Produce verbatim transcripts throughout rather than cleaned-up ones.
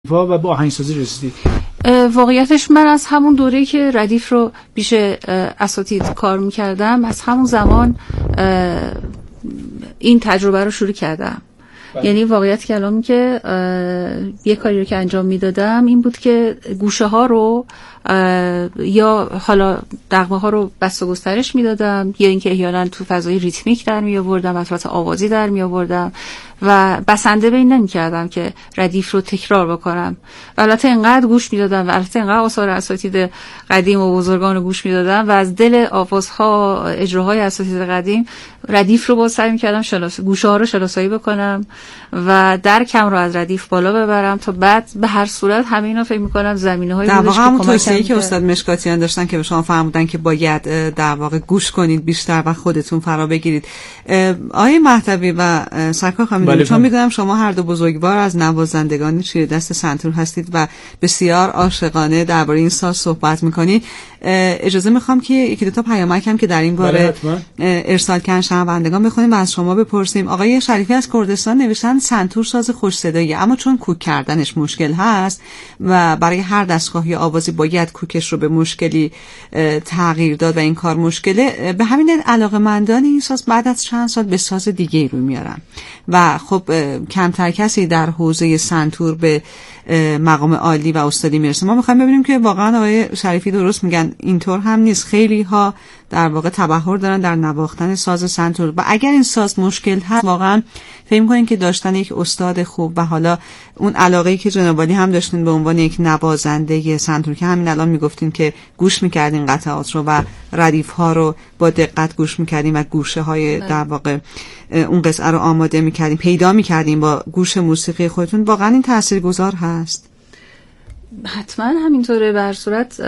و با آهنگسازی رسیدید؟ واقعیتش من از همون دوره‌ای که ردیف رو بیش اساتید کار می‌کردم، از همون زمان این تجربه رو شروع کردم. بله. یعنی واقعیت کلامی که یه کاری رو که انجام میدادم این بود که گوشه ها رو یا حالا دغمه ها رو بست و گسترش میدادم، یا اینکه احیانا تو فضای ریتمیک در می آوردم و صورت آوازی در می آوردم و بسنده به این نمی کردم که ردیف رو تکرار بکنم. و البته انقدر گوش میدادم و البته انقدر آثار اساتید قدیم و بزرگان رو گوش میدادم و از دل آوازها اجراهای اساتید قدیم ردیف رو باز سعی می‌کردم شناس گوشه ها رو شناسایی بکنم و درکم رو از ردیف بالا ببرم تا بعد به هر صورت همه اینا فکر می‌کنم زمینه‌های بودش که همون توصیه‌ای که استاد مشکاتیان داشتن که به شما فرمودن که باید در واقع گوش کنید بیشتر و خودتون فرا بگیرید. آقای مهدوی و سرکار خانم، چون می‌دونم شما هر دو بزرگوار از نوازندگان چیره‌دست سنتور هستید و بسیار عاشقانه درباره این ساز صحبت می‌کنید، اجازه می‌خوام که یکی دو تا پیامک هم که در این باره ارسال کردن شنوندگان بخونیم و از شما بپرسیم. آقای شریفی از کردستان نوشتن سنتور ساز خوش صداییه اما چون کوک کردنش مشکل هست و برای هر دستگاه یا آوازی باید کوکش رو به مشکلی تغییر داد و این کار مشکله، به همین دلیل علاقه‌مندان این ساز بعد از چند سال به ساز دیگه رو میارن و خب کمتر کسی در حوزه سنتور به مقام عالی و استادی میرسه. ما میخوایم ببینیم که واقعا آقای شریفی درست میگن، اینطور هم نیست. خیلی ها در واقع تبحر دارن در نواختن ساز سنتور و اگر این ساز مشکل هست واقعا فکر می‌کنین که داشتن یک استاد خوب و حالا اون علاقه‌ای که جناب عالی هم داشتین به عنوان یک نوازنده سنتور که همین الان میگفتین که گوش می‌کردین قطعات رو و ردیف‌ها رو با دقت گوش می‌کردین و گوشه‌های در واقع اون قطعه رو آماده می‌کردین، پیدا می‌کردین با گوش موسیقی خودتون، واقعا این تاثیرگذار هست؟ حتما همینطوره. به هر صورت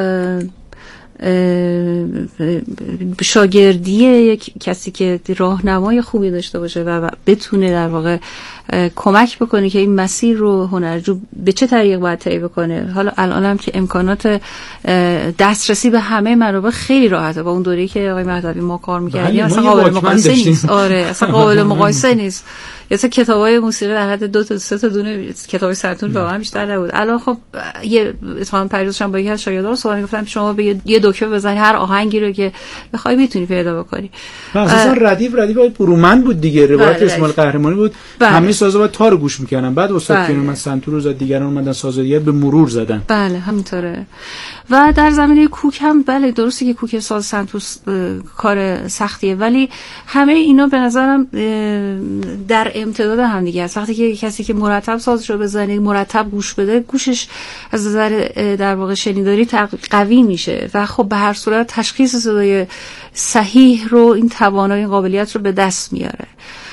شاگردی یک کسی که راهنمای خوبی داشته باشه و بتونه در واقع کمک بکنه که این مسیر رو هنرجو به چه طریق باید طی بکنه. حالا الان هم که امکانات دسترسی به همه منابع خیلی راحته، با اون دوره‌ای که آقای مهدوی ما کار می‌کردیم اصلا قابل مقایسه نیست. آره اصلا قابل مقایسه نیست. مثلا کتابای موسیقی در حد دو تا سه تا دونه کتاب سنتور واقعا بیشتر نبود. الان خب یه اتفاقا پریروزشم با یکی از شاگردان صحبت گفتم شما به یه دکمه بزنی هر آهنگی رو که بخوای میتونی پیدا بکنی. مثلا ردیف ردیف برومند بود دیگه، روایت اسماعیل قهرمانی بود. همه سازا با تار گوش میکردن، بعد استاد که من سنتور رو زد، دیگران اومدن ساز دیگه به مرور زدن. بله همینطوره. و در زمینه کوک هم بله درسته که کوک ساز سنتور کار سختیه، ولی همه اینا به نظرم در امتداد هم دیگه است. وقتی که کسی که مرتب سازش رو بزنه، مرتب گوش بده، گوشش از نظر در واقع شنیداری قوی میشه و خب به هر صورت تشخیص صدای صحیح رو، این توانایی، این قابلیت رو به دست میاره.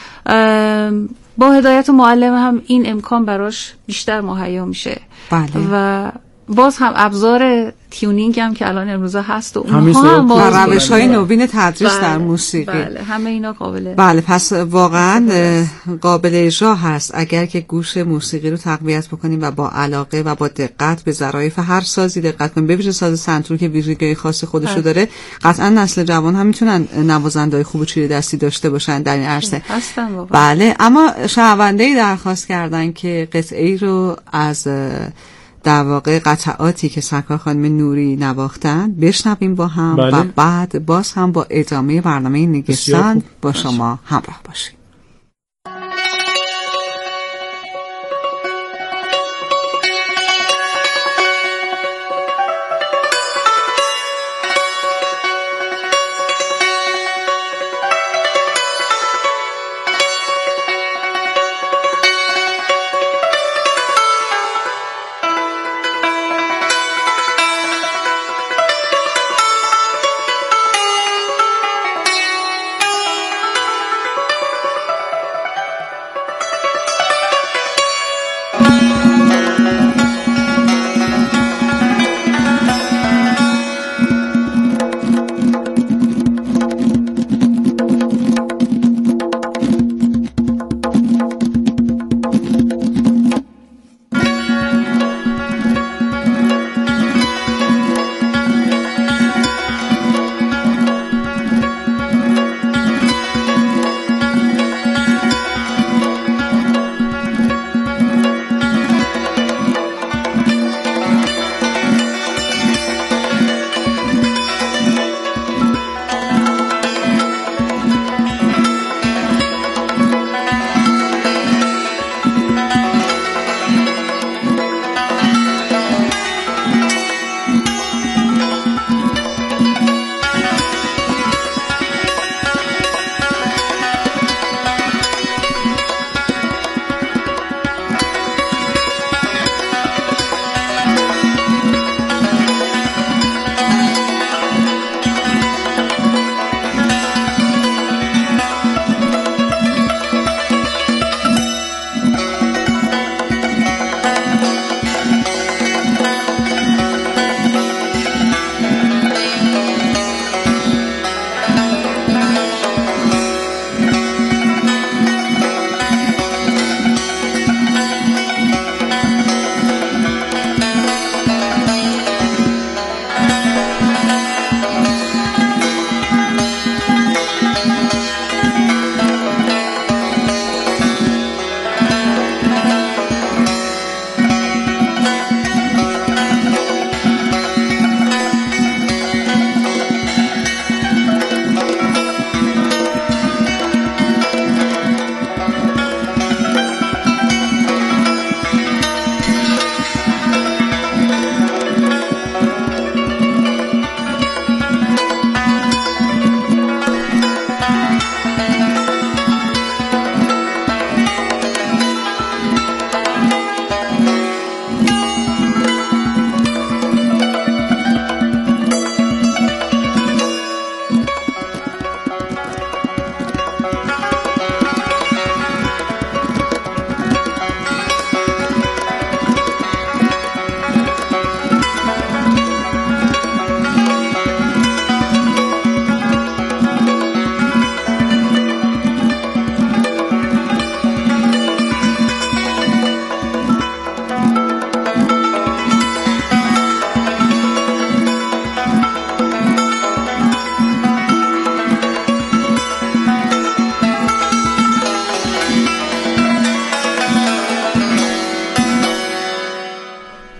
با هدایت معلم هم این امکان براش بیشتر مهیا میشه. بله. و باز هم ابزار تیونینگ هم که الان امروزه هست و اونها هم باز روش‌های نوین تدریس بله، در موسیقی. بله همه اینا قابله. بله پس واقعا قابل اجرا هست اگر که گوش موسیقی رو تقویت بکنیم و با علاقه و با دقت به ظرافت هر سازی دقت کنیم. ببینید ساز سنتور که ویژگی خاص خودش رو داره، قطعا نسل جوان هم میتونن نوازنده‌های خوب و چیره دستی داشته باشن در این عرصه. هستن واقعا. بله اما شنونده‌ای درخواست کردن که قطعه‌ای رو از در واقع قطعاتی که سرکار خانم نوری نواختن بشنویم با هم. بله. و بعد باز هم با ادامه برنامه نگهسان با شما همراه باشیم.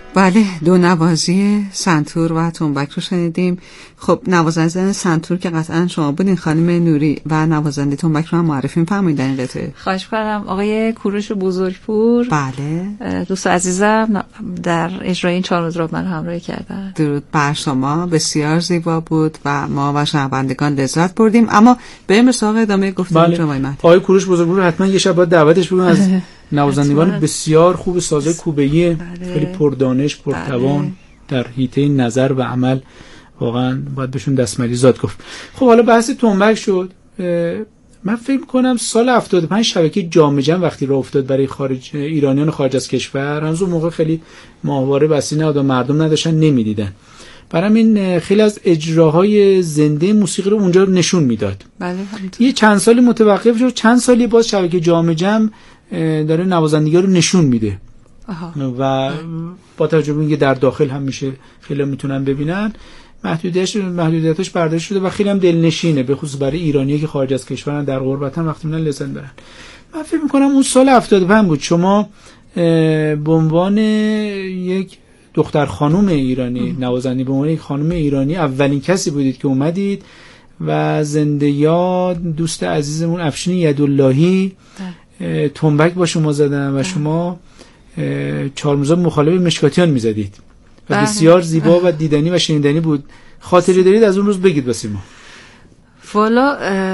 بله، دو نوازی سنتور و تنبک رو شنیدیم. خب نوازنده سنتور که قطعا شما بودین خانم نوری و نوازنده تنبک رو هم معرفی می‌فرمایید در این قطعه. خواهش می‌کنم. آقای کوروش بزرگپور، بله، دوست عزیزم در اجرای این چهار مزراب من همراهی کردن. درود بر شما، بسیار زیبا بود و ما و شنوندگان لذت بردیم. اما بریم به سراغ ادامه گفتگو. بله. جناب مهدی، آقای کوروش بزرگپور حتما یه شب باید دعوتش بکنیم. از نوازندگان بسیار خوب سازه کوبه‌ای، بله. خیلی پردانش، پرتوان، بله. در حیطه نظر و عمل واقعا باید بهشون دستمالی زاد گفت. خب حالا بحث تنبک شد. من فکر کنم سال هفتاد و پنج شبکه جام جم وقتی راه افتاد برای خارج ایرانیان خارج از کشور، هنوز اون موقع خیلی ماهواره وسیع نبود و مردم نداشتن نمیدیدن. برای این خیلی از اجراهای زنده موسیقی رو اونجا نشون میداد. بله. یه چند سالی متوقف شد، چند سالی باز شبکه جام جم داره نوازندگی رو نشون میده. آها. و با توجه به اینکه در داخل هم میشه خیلی میتونن ببینن، محدودیتش محدودیتش برداشت شده و خیلی هم دلنشینه، به خصوص برای ایرانیایی که خارج از کشورن در غربتن وقتی میرن لذت برن. من فکر میکنم اون سال هفتاد و پنج بود، شما به عنوان یک دختر خانم ایرانی نوازنده، به عنوان یک خانم ایرانی اولین کسی بودید که اومدید و زنده یاد دوست عزیزمون افشین یداللهی تنبک با شما زدن و شما چهارموزا مخالف مشکاتیان میزدید و بسیار زیبا و دیدنی و شنیدنی بود. خاطری دارید از اون روز بگید واسه ما. والا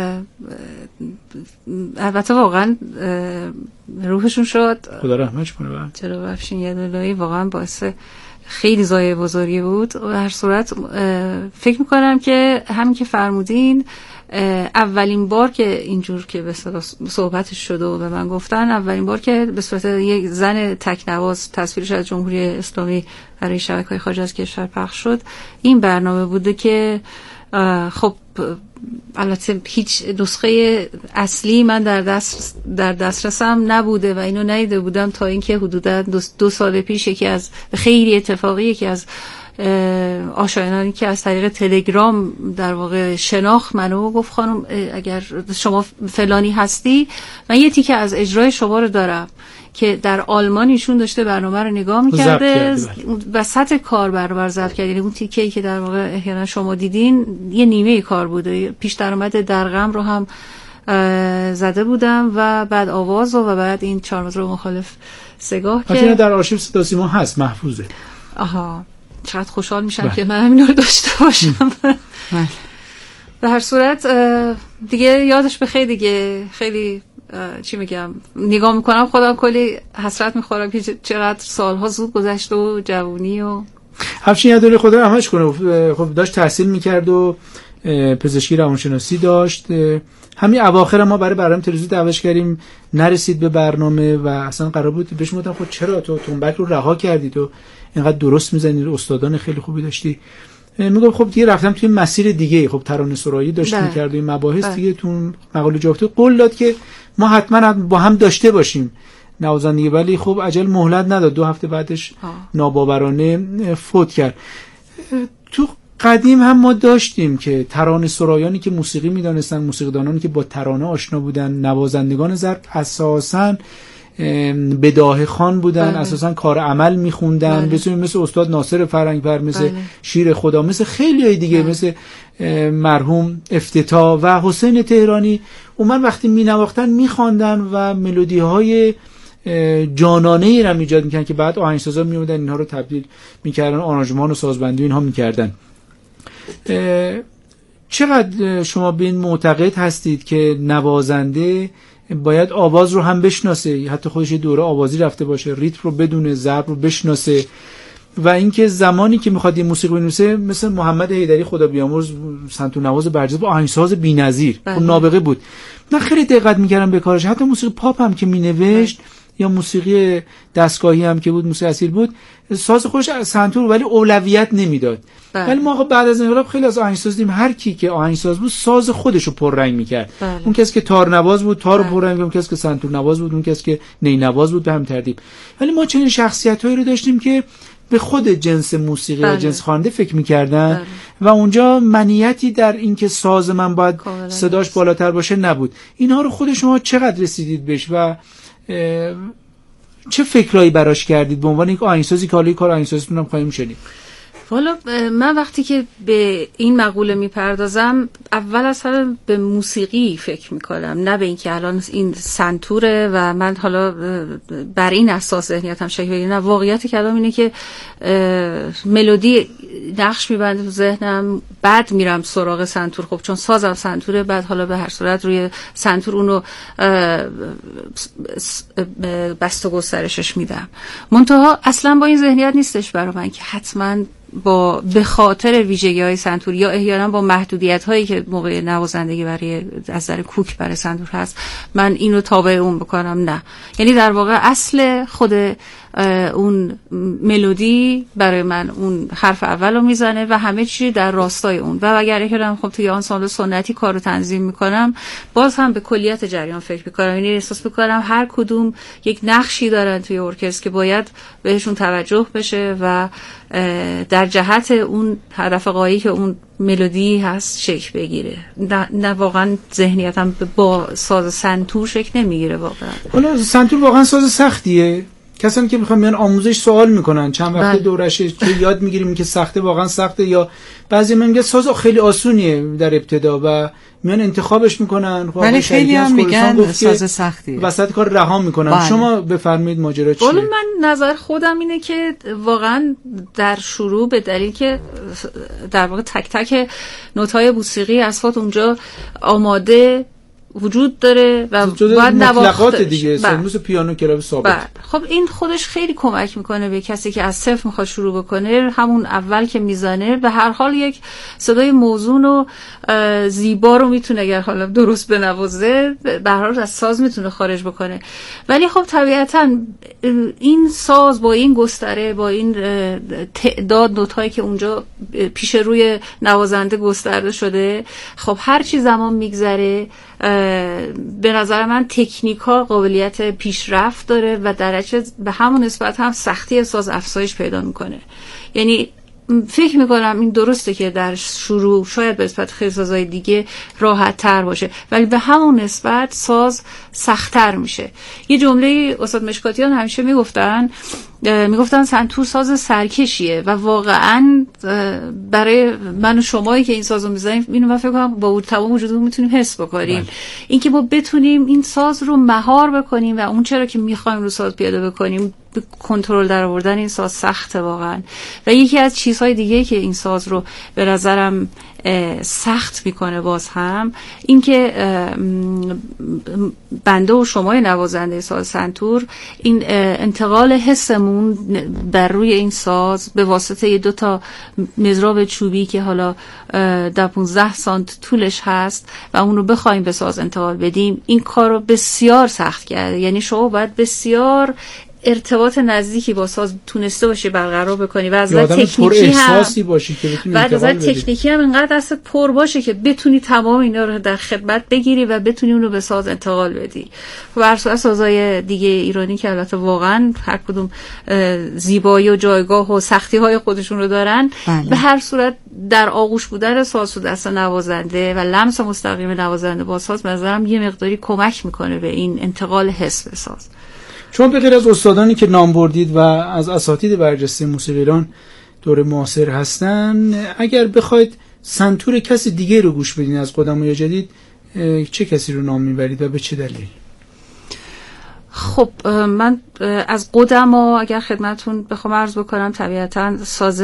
البته واقعا روحشون شد، خدا رحمتش کنه. چرا افشین یداللهی واقعا باعث خیلی زایه بزرگی بود. در هر صورت فکر میکنم که همین که فرمودین، اولین بار که اینجور که به صحبتش شده و به من گفتن، اولین بار که به صورت یک زن تکنواز تصویرش از جمهوری اسلامی برای شبکه‌های خارج از کشور پخش شد، این برنامه بوده که خب البته هیچ نسخه اصلی من در دست در دسترسم نبوده و اینو ندیده بودم تا اینکه حدودا دو, دو سال پیش یکی از خیلی اتفاقی یکی از آشنایی که از طریق تلگرام در واقع شناخت منو گفت خانم اگر شما فلانی هستی، من یه تیکه از اجرای شما رو دارم که در آلمان ایشون داشته برنامه رو نگاه می‌کرده، وسط کار برنامه ضبط کرد. یعنی اون تیکه‌ای که در واقع احیانا شما دیدین یه نیمه کار بوده. پیش درآمد در غم رو هم زده بودم و بعد آواز و, و بعد این چهارمزرع مخالف سگاه که در آرشیو صدا سیما هست، محفوظه. آها، چقدر خوشحال میشم که من همینا رو داشته باشم. به هر صورت دیگه یادش بخیر دیگه. خیلی چی میگم، نگاه میکنم خودم کلی حسرت میخورم که چقدر سالها زود گذشت و جوونی و افشین یداللهی خدا رحمتش کنه. خب داشت تحصیل میکرد و پزشکی روانشناسی داشت. همین اواخر ما برای برنامه تلویزیونی دعوتش کردیم، نرسید به برنامه و اصلا قرار بود بهش گفتم خب چرا تو تنبک رو رها کردی، تو اینقدر درست میزنی، استادان خیلی خوبی داشتی. میگم خب دیگه رفتم توی مسیر دیگه. خب ترانه سرایی داشت می‌کرد و این مباحث ده. دیگه تو مقاله جافته قول داد که ما حتما با هم داشته باشیم نوازندگی، ولی خب عجل مهلت نداد. دو هفته بعدش آه. ناباورانه فوت کرد. تو قدیم هم ما داشتیم که ترانه سرایانی که موسیقی میدانستن، موسیقیدانانی که با ترانه آشنا بودن، نوازندگان ضرب اساساً بداهه خان بودن، بله. اساساً کار عمل میخوندن، بله. مثل استاد ناصر فرنگپر، مثل بله. شیر خدا، مثل خیلی های دیگه، بله. مثل مرحوم افتتاح و حسین تهرانی. اون وقتی مینواختن میخواندن و ملودی های جانانه ای رو ایجاد میکردن که بعد آهنگسازا میومدن اینها رو تبدیل میکردن، آرانژمان و سازبندی اینها میکردن. چقدر شما به این معتقد هستید که نوازنده باید آواز رو هم بشناسه، حتی خودش دوره آوازی رفته باشه، ریتم رو بدونه، ضرب رو بشناسه، و اینکه زمانی که میخواد این موسیقی بنویسه مثل محمد حیدری خدا بیامرز، سنتور نواز برجسته، با آهنگساز بی‌نظیر، اون نابغه بود. من خیلی دقت میکردم به کارش. حتی موسیقی پاپ هم که مینوشت یا موسیقی دستگاهی هم که بود، موسیقی اصیل بود، ساز خودش سنتور ولی اولویت نمیداد. ولی ما بعد از انقلاب خیلی از آهنگساز دیدیم هر کی که آهنگساز بود ساز خودش رو پررنگ میکرد. بله. اون کسی که تار نواز بود تار رو پررنگ میکرد، اون کسی که سنتور نواز بود، اون کسی که نی نواز بود، به هم ترتیب. ولی ما چنین شخصیتایی رو داشتیم که به خود جنس موسیقی و جنس خواننده فکر میکردن و اونجا منیتی در اینکه ساز من باید صداش بالاتر باشه نبود. اینها رو خود شما چقدر رسیدید بهش و چه فکرایی براش کردید به عنوان یک آهنگسازی که حالا کار آهنگسازیتون هم خواهیم شنید؟ والا من وقتی که به این مقوله میپردازم اول اصلا به موسیقی فکر میکنم، نه به اینکه الان این سنتوره و من حالا بر این اساس ذهنیتم شکل بگیره. نه، واقعیت کلام اینه که ملودی نقش میبنده تو ذهنم، بعد میرم سراغ سنتور. خب چون سازم سنتوره، بعد حالا به هر صورت روی سنتور اونو بست و گسترشش میدم. منتها اصلا با این ذهنیت نیستش برای من که حتما با به خاطر ویژگی‌های سنتور یا احیانا با محدودیت‌هایی که موقع نوازندگی برای از نظر کوک برای سنتور هست من اینو تابع اون بکنم. نه، یعنی در واقع اصل خود اون ملودی برای من اون حرف اولو میزنه و همه چی در راستای اون. و اگر که خب توی آنسامبل سنتی کارو تنظیم میکنم، باز هم به کلیت جریان فکر میکنم. یعنی احساس میکنم هر کدوم یک نقشی دارن توی ارکستر که باید بهشون توجه بشه و در جهت اون هدف غایی که اون ملودی هست شکل بگیره. نه, نه واقعا ذهنیتم با ساز سنتور شکل نمیگیره. واقعا حالا سنتور واقعا ساز سختیه. کسانی که میخوان میان آموزش سوال میکنن چند وقت دورشه که یاد میگیریم که سخته، واقعا سخته، یا بعضی میگن ساز خیلی آسونیه در ابتدا و میان انتخابش میکنن. ولی خیلی هم میگن ساز سختیه، وسط کار رها میکنن. بله. شما بفرمایید ماجرا چیه؟ والا من نظر خودم اینه که واقعا در شروع به دلیل که در واقع تک تک نوت‌های موسیقی اصوات اونجا آماده وجود داره و باید نواخت دیگه، مثل پیانو کلاب ثابت. خب این خودش خیلی کمک میکنه به کسی که از صفر میخواد شروع بکنه. همون اول که میزنه به هر حال یک صدای موزون و زیبا رو میتونه اگر حالا درست بنوازه به هر حال از ساز میتونه خارج بکنه. ولی خب طبیعتا این ساز با این گستره، با این تعداد نوت‌هایی که اونجا پیش روی نوازنده گسترده شده، خب هر چی زمان میگذره به نظر من تکنیکا قابلیت پیشرفت داره و درجه به همون نسبت هم سختی ساز افزایش پیدا میکنه. یعنی فکر میکنم این درسته که در شروع شاید به نسبت خیلی سازهای دیگه راحت تر باشه، ولی به همون نسبت ساز سخت‌تر میشه. یه جمله استاد مشکاتیان همیشه میگفتن میگفتن سنتور ساز سرکشیه و واقعا برای من و شمایی که این سازو میزنیم اینو من فکر کنم با تمام وجودمون میتونیم حس بکنیم. اینکه ما بتونیم این ساز رو مهار بکنیم و اون چرا که میخوایم رو ساز پیاده بکنیم، کنترل در آوردن این ساز سخته واقعا. و یکی از چیزهای دیگه که این ساز رو به نظرم سخت میکنه باز هم این که بنده و شمای نوازنده ساز سنتور این انتقال حسمون بر روی این ساز به واسطه یه دو تا مضراب چوبی که حالا در پانزده سانت طولش هست و اون رو بخوایم به ساز انتقال بدیم، این کار رو بسیار سخت کرده. یعنی شما باید بسیار ارتباط نزدیکی با ساز تونسته باشی برقرار بکنی و از نظر تکنیکی هم باشی که بتونی و از نظر تکنیکی هم اینقدر دستت پر باشه که بتونی تمام اینا رو در خدمت بگیری و بتونی اون رو به ساز انتقال بدی. و بر اساس سازهای دیگه ایرانی که البته واقعا هر کدوم زیبایی و جایگاه و سختی های خودشون رو دارن، بله. به هر صورت در آغوش بودن ساز تو دست نوازنده و لمس مستقیم نوازنده با ساز به نظرم یه مقداری کمک میکنه به این انتقال حس به ساز. شما به غیر از استادانی که نام بردید و از اساتید برجسته موسیقی ایران دور معاصر هستن، اگر بخواید سنتور کسی دیگه رو گوش بدین از قدما یا جدید، چه کسی رو نام میبرید و به چه دلیل؟ خب من از قدما اگر خدمتون بخوام عرض بکنم، طبیعتا ساز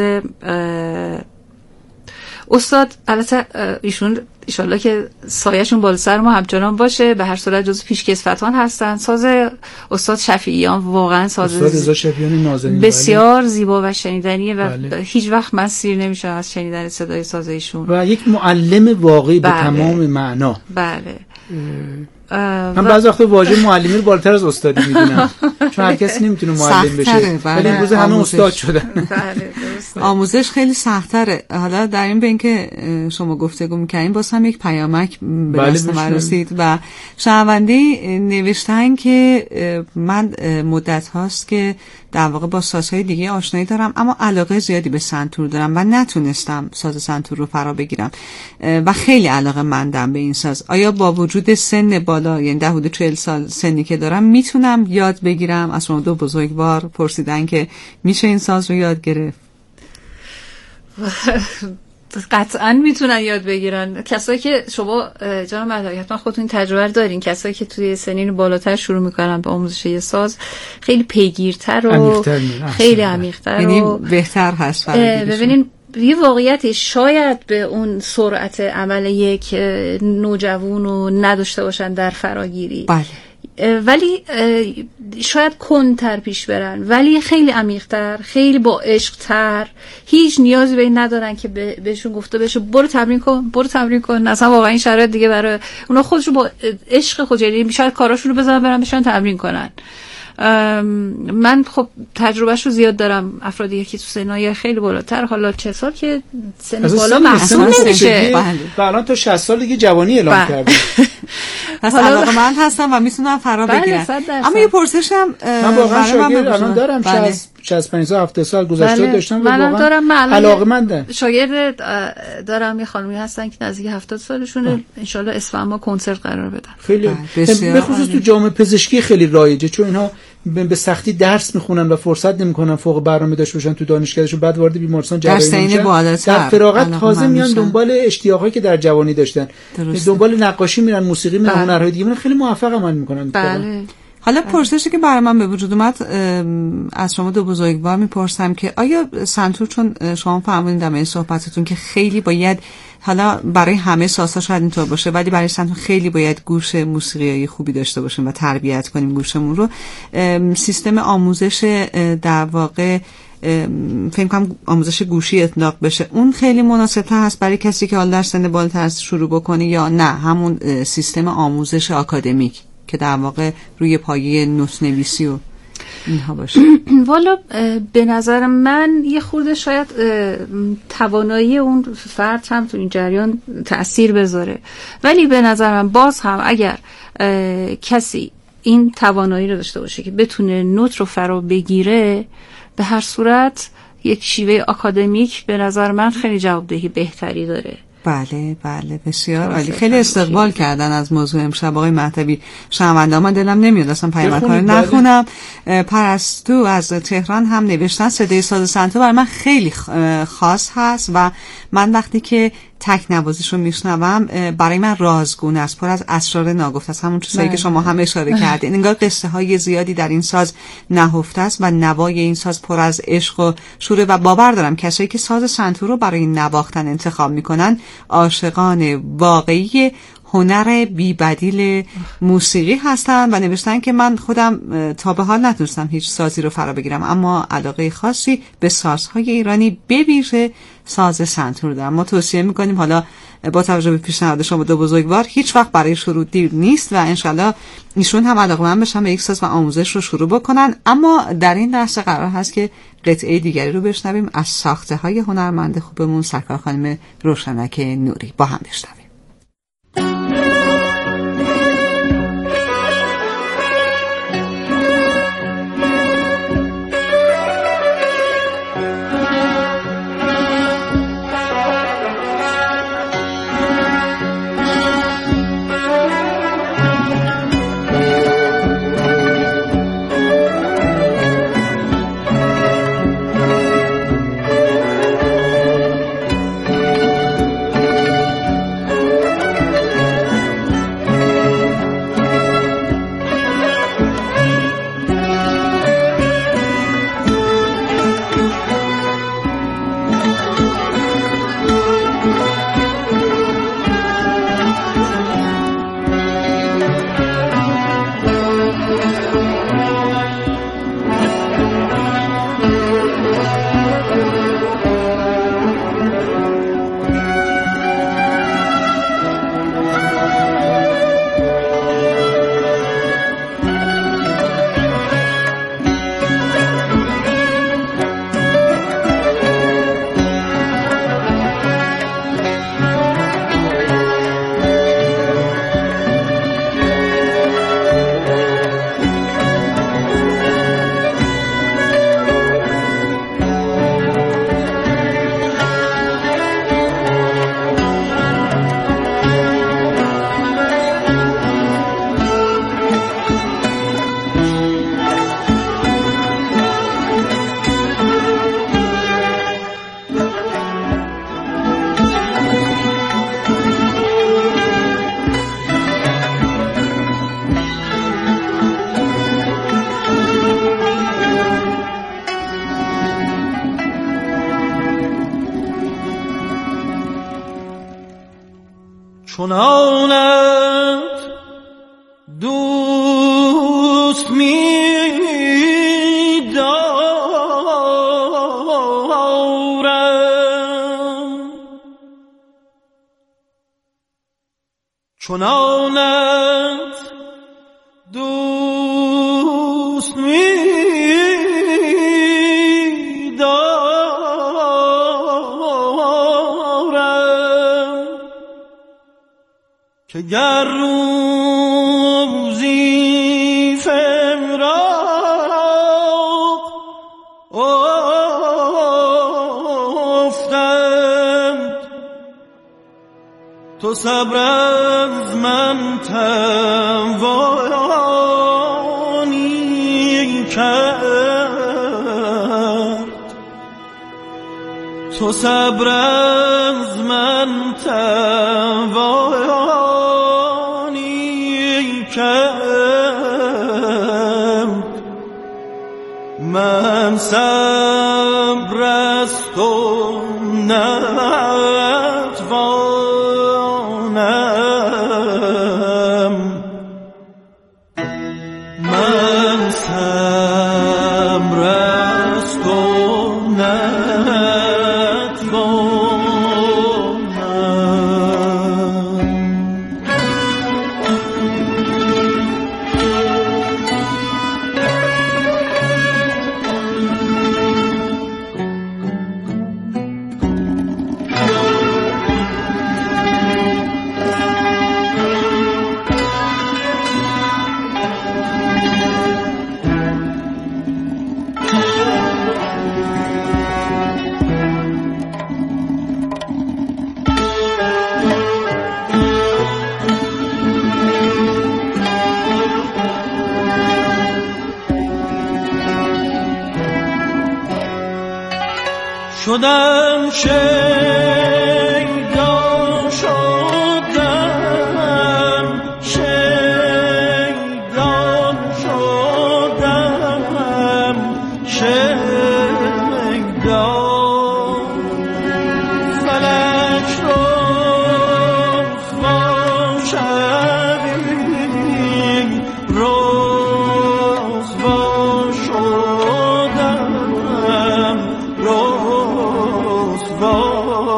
استاد البته ایشون انشالله که سایه‌شون بالا سر ما همچنان باشه، به هر صورت جزو پیشکسوتان هستن. ساز استاد شفیعیان واقعا ساز استاد رضا شفیعیان نازنین بسیار زیبا و شنیدنیه و بله. هیچ وقت من سیر نمیشم از شنیدن صدای ساز ایشون و یک معلم واقعی بله. به تمام معنا. بله. من بعضی وقتا واژه معلمی رو بالاتر از استادی میدونم چون هر کسی نمیتونه معلم بشه، ولی امروز همه استاد شدن. آموزش خیلی سخت‌تره. حالا در این بین که شما گفتگو می‌کنین باز هم یک پیامک به دست من رسید و شنونده نوشتن که من مدت هاست که در واقع با سازهای دیگه آشنایی دارم، اما علاقه زیادی به سنتور دارم و نتونستم ساز سنتور رو فرا بگیرم و خیلی علاقه مندم به این ساز. آیا با وجود سن بالا، یعنی ده حدود چهل سال سنی که دارم، میتونم یاد بگیرم؟ از شما دو بزرگوار پرسیدن که میشه این ساز رو یاد گرفت. قطعا میتونن یاد بگیرن. کسایی که شما جناب مهدوی حتما خودتون تجربه دارین، کسایی که توی سنین بالاتر شروع میکنن به آموزش یه ساز خیلی پیگیرتر و خیلی عمیق‌تر و بهتر هست. ببینین یه واقعیتی شاید به اون سرعت عمل یک نوجوان رو نداشته باشن در فراگیری، بله، ولی شاید کنتر پیش برن، ولی خیلی عمیق‌تر، خیلی با عشق‌تر. هیچ نیازی به این ندارن که بهشون گفته بشه برو تمرین کن برو تمرین کن. اصلا واقعا این شرایط دیگه برای اونا خودشون با عشق خود، یعنی شاید کاراشون رو بزنن برن بشن تمرین کنن. من خب تجربهش رو زیاد دارم، افرادی که تو سنای خیلی بالاتر، حالا چه سال که سن بالا محسوب نمیشه و الان تا شصت سال دیگه جوانی اعلام کرده. پس علاقه من هستم و میتونم فرا بگیرم. اما یه پرسشم من واقعا شاگرد الان دارم، شصت و پنج سال هفتاد سال گذشته بله. داشتم و واقعا دارم. من علاقه‌مندم. شاگرد دارم، یه خانمی هستن که نزدیک هفتاد سالشونه، ان شاء الله اصفهان ما کنسرت قرار بدن. خیلی به خصوص تو جامعه پزشکی خیلی رایجه، چون اینها به سختی درس میخونن و فرصت نمیکنن فوق برنامه داشته باشن تو دانشگاهشون، بعد وارد بیمارستان جراحی میشن، در فراغت تازه میان دنبال اشتیاقایی که در جوانی داشتن، دنبال نقاشی میرن، موسیقی میرن، هنرهای دیگه میرن، خیلی موفق عمل میکنن. بله. حالا پرسشی که برای من به وجود اومد از شما دو بزرگوار میپرسم که آیا سنتور، چون شما فرمودین در این صحبتتون که خیلی باید، حالا برای همه سازها شاید اینطور باشه ولی برای سنتور خیلی باید گوش موسیقیایی خوبی داشته باشیم و تربیت کنیم گوشمون رو، سیستم آموزش در واقع فکر کنم آموزش گوشی اطلاق بشه، اون خیلی مناسب‌تر هست برای کسی که حالا در سن بالاتر شروع بکنه، یا نه همون سیستم آموزش آکادمیک که در واقع روی پایه نوت نویسی و اینها باشه؟ والا به نظر من یه خورده شاید توانایی اون فرد هم تو این جریان تأثیر بذاره، ولی به نظر من باز هم اگر کسی این توانایی رو داشته باشه که بتونه نوت رو فرا بگیره، به هر صورت یک شیوه آکادمیک به نظر من خیلی جوابدهی بهتری داره. بله بله بسیار عالی. خیلی استقبال کردن از موضوع امشب آقای مهدوی. شنونده من دلم نمیاد اصلا پیامک‌ها رو نخونم. پرستو از تهران هم نوشتن صدای ساز سنتور برای من خیلی خاص هست و من وقتی که تک نوازیشو میشنوم برای من رازگونه است، پر از اسرار ناگفته است، همون چیزایی که شما هم اشاره کردین. انگار قصه های زیادی در این ساز نهفته است و نوای این ساز پر از عشق و شوره و باور دارم کسایی که ساز سنتور رو برای نواختن انتخاب میکنن عاشقان واقعی هنر بی‌بدیل موسیقی هستن و نوشتن که من خودم تا به حال نتونستم هیچ سازی رو فرا بگیرم، اما علاقه خاصی به سازهای ایرانی به ویژه ساز سنتور دارم. ما توصیه میکنیم حالا با توجه به پیشنهاد شما دو بزرگوار هیچ وقت برای شروع دیر نیست و انشالله ایشون هم علاقه‌مند بشن به یک ساز و آموزش رو شروع بکنن. اما در این لحظه قرار هست که قطعه دیگری رو بشنویم از ساخته های هنرمند خوبمون سرکار خانم روشنک نوری. با هم بشنویم. چنانت دوست می دارم، چنانت دوست می دارم که گر روزی فراق افتند تو صبر از من توانی کرد، تو صبر از من توانی کرد، من صبر از تو نتوانم، من صبر از تو نتوانم. شدم شیدا شدم شیدا شدم شیدا فلک رو خوشبی روز با شدم روز با.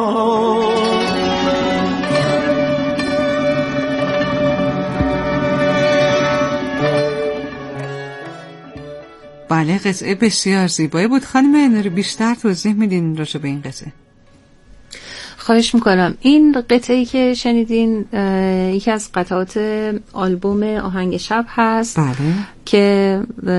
بله قطعه بسیار زیبایی بود. خانم اینو بیشتر توضیح میدین راجع به این قطعه؟ خواهش میکنم. این قطعه‌ای که شنیدین یکی از قطعات آلبوم آهنگ شب هست. بله. که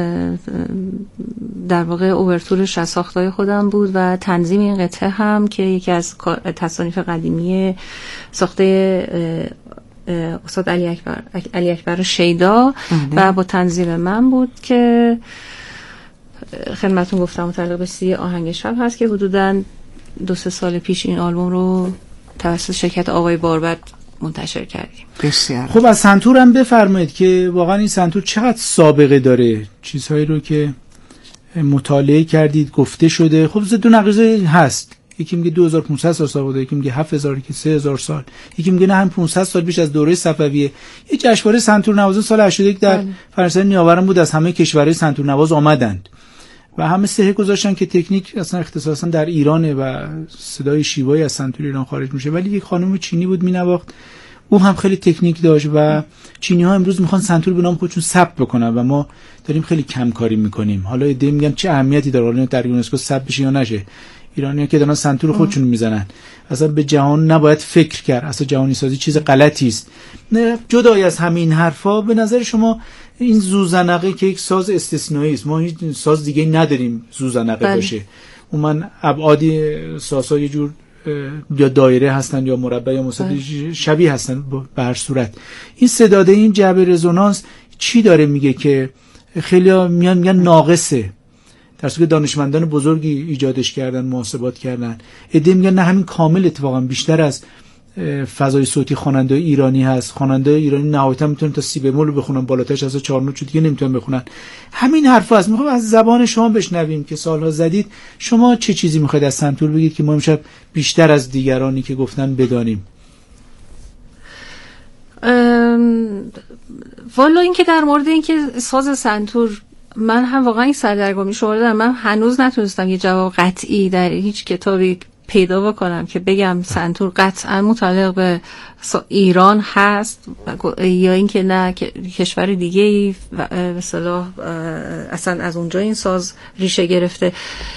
در واقع اوورتورش از ساختای خودم بود و تنظیم این قطعه هم که یکی از تصانیف قدیمی ساخته استاد علی اکبر علی اکبر شیدا و با تنظیم من بود که خدمتتون گفتم متعلق به سی آهنگ شب هست که حدوداً دو سه سال پیش این آلبوم رو توسط شرکت آقای باربد منتشر کردیم. بسیار خب از سنتور هم بفرمایید که واقعا این سنتور چقدر سابقه داره، چیزهایی رو که مطالعه کردید گفته شده. خب دو نقیضه هست، یکی میگه دو هزار و پانصد سال سابقه داره، یکی میگه هفت هزار، یکی سه هزار سال، یکی میگه نه هم پانصد سال بیش از دوره صفویه. یه جشنواره سنتور نوازان سال هشتاد و یک در فرانسه نیاوران بود، از همه کشورهای سنتور نواز آمدند و همه سه گذاشتن که تکنیک اصلا اختصاصا در ایرانه و صدای شیوایی از سنتور ایران خارج میشه، ولی یک خانم چینی بود مینواخت، او هم خیلی تکنیک داشت و چینی ها امروز میخوان سنتور به نام خودشون ثبت بکنن و ما داریم خیلی کم کاری میکنیم. حالا ایده میگم چه اهمیتی داره حالا در یونسکو ثبت بشه یا نشه، ایرانی‌ها که دارن سنتور خودشون میزنن. اصلا به جهان نباید فکر کرد، اصلا جهانی سازی چیز غلطی است. جدای از همین حرفا به نظر شما این زوزنقه که یک ساز استثنایی است، ما هیچ ساز دیگه نداریم زوزنقه باشه، اون من ابعادی سازها یه جور یا دایره هستن یا مربع یا مسطح شبیه هستن به هر صورت. این صداده، این جعبه رزونانس چی داره میگه که خیلی میان میگن ناقصه، در صورتی که دانشمندان بزرگی ایجادش کردن، محاسبات کردن. عده میگن نه همین کامل اتفاقا بیشتر از فضای صوتی خواننده ایرانی هست. خواننده ایرانی نهایتا میتونن تا سی بمول بخونن، بالاترش از چهار نوت دیگه نمیتونن بخونن. همین حرفا است. میخوام از زبان شما بشنویم که سالها زدید. شما چه چیزی میخواید از سنتور بگید که ما امشب بیشتر از دیگرانی که گفتن بدانیم؟ والا این که در مورد این که ساز سنتور من هم واقعا این سردرگمی شما دارم، من هنوز نتونستم یه جواب قطعی در هیچ کتابی پیدا بکنم که بگم سنتور قطعا متعلق به ایران هست یا اینکه نه کشور دیگه ای به اصطلاح اصلا از اونجا این ساز ریشه گرفته.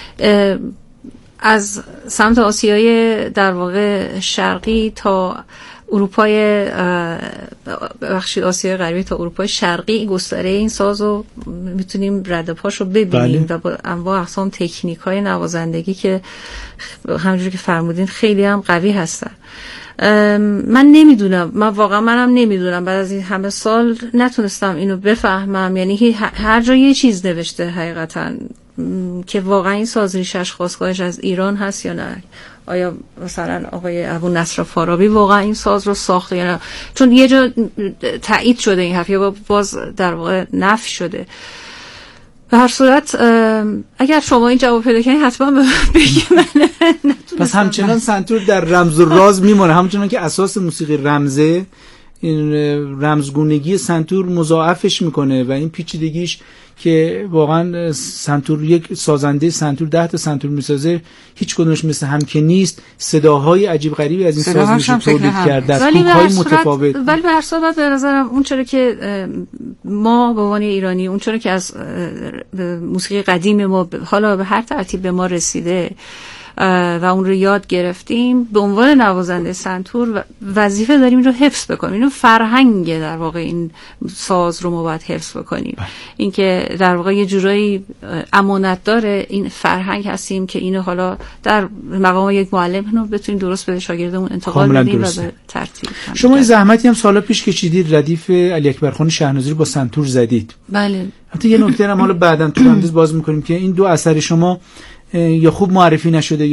از سمت آسیای در واقع شرقی تا اروپای بخشی آسیای غربی تا اروپای شرقی گستره این سازو میتونیم رد پاشو ببینیم و با انواع اقسام تکنیک های نوازندگی که همونجوری که فرمودین خیلی هم قوی هستن. من نمیدونم، من واقعا منم نمیدونم، بعد از این همه سال نتونستم اینو بفهمم. یعنی هر جا یه چیز نوشته حقیقتا که واقعا این ساز ریشش خاستگاهش از ایران هست یا نه. آیا مثلا آقای ابو نصر فارابی واقعا این ساز رو ساخته یا نه؟ چون یه جا تایید شده این حرف یا باز در واقع نفی شده. به هر صورت اگر شما این جواب پیدا کنید حتما بگید. من پس همچنان سنتور در رمز و راز میمونه، همچنان که اساس موسیقی رمزه، این رمزگونگی سنتور مضاعفش میکنه و این پیچیدگیش که واقعا سنتور یک سازنده سنتور ده تا سنتور میسازه هیچ کدومش مثل هم که نیست. صداهای عجیب غریبی از این ساز میشه تولید کرده از کوک‌های متفاوت. ولی به هر صورت به نظرم اون چرا که ما به عنوان ایرانی اون چرا که از موسیقی قدیم ما حالا به هر ترتیب به ما رسیده و اون رو یاد گرفتیم، به عنوان نوازنده سنتور وظیفه داریم این رو حفظ بکنیم. اینو فرهنگ در واقع این ساز رو ما باید حفظ بکنیم. این که در واقع یه جورایی امانت داره این فرهنگ هستیم که اینو حالا در مقام یک معلم اینو بتونیم درست به شاگردمون انتقال بدیم و به ترتیب. شما این زحمتی هم سالا پیش کشیدید، ردیف علی اکبرخان شهنازی رو با سنتور زدید. بله. حتی یه نکته هم حالا بعداً تو اندیز باز می‌کنیم که این دو اثر شما یا خوب معرفی نشده